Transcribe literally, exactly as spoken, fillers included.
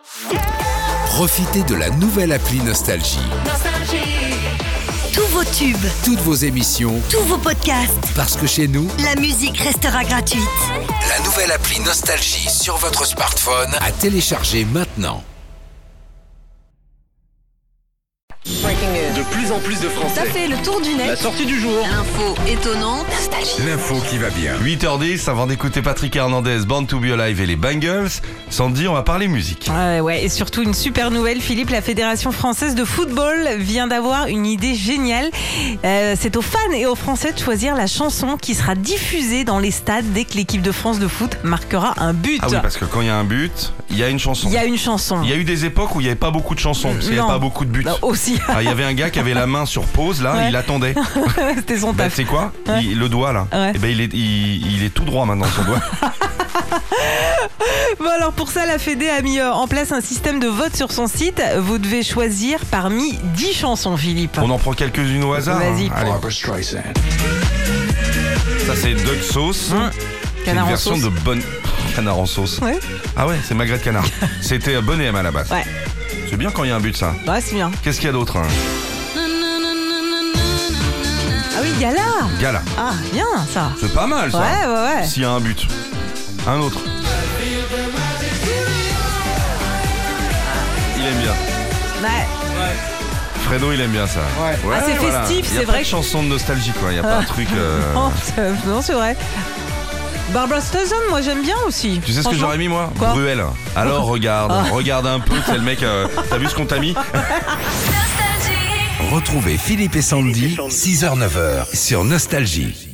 Profitez de la nouvelle appli Nostalgie. Tous vos tubes, Toutes vos émissions, tous vos podcasts, parce que chez nous, la musique restera gratuite. la nouvelle appli Nostalgie sur votre smartphone à télécharger maintenant. De plus en plus de Ça Français. fait le tour du net. La sortie du jour. L'info étonnante. L'info qui va bien. huit heures dix, avant d'écouter Patrick Hernandez, Born to be Alive et les Bangles, Sandy, on va parler musique. Ouais, ouais, et surtout une super nouvelle, Philippe, la Fédération française de football vient d'avoir une idée géniale. Euh, c'est aux fans et aux Français de choisir la chanson qui sera diffusée dans les stades dès que l'équipe de France de foot marquera un but. Ah oui, parce que quand il y a un but, il y a une chanson. Il y a une chanson. Il y a eu des époques où il n'y avait pas beaucoup de chansons, parce qu'il n'y avait Non. pas beaucoup de buts. Non, aussi. Ah, il y avait un gars qui avait la main sur pause, là, Ouais. il attendait. C'était son Bah, taf. tu sais quoi Ouais. Il- Le doigt, là, Ouais. eh ben, il, est, il, il est tout droit maintenant, son doigt. Bon, alors pour ça, la Fédé a mis euh, en place un système de vote sur son site. Vous devez choisir parmi dix chansons, Philippe. On en prend quelques-unes au hasard. Vas-y. hein. Allez. Ça, c'est Duck Sauce. Mmh. C'est une Canard en version sauce. de bonne... Canard en sauce. Ouais. Ah ouais, c'est magret de canard. C'était euh, Bonnet M à la base. Ouais. C'est bien quand il y a un but, ça. Ouais, c'est bien. Qu'est-ce qu'il y a d'autre hein Ah oui, Gala. Gala. Ah, bien ça. C'est pas mal, ça. Ouais, ouais, ouais. S'il y a un but. Un autre. Il aime bien. Ouais. Fredo, il aime bien ça. Ouais. Ah, c'est festif, Il y a c'est pas vrai de que- chanson de nostalgie, quoi. Il y a pas un truc. euh, Non, c'est- non, c'est vrai. Barbara Streisand, moi j'aime bien aussi. Tu sais ce que Franchement. j'aurais mis, moi Quoi Bruel. Alors regarde, regarde un peu, c'est le mec. euh, T'as vu ce qu'on t'a mis Retrouvez Philippe et Sandy, six heures neuf heures sur Nostalgie.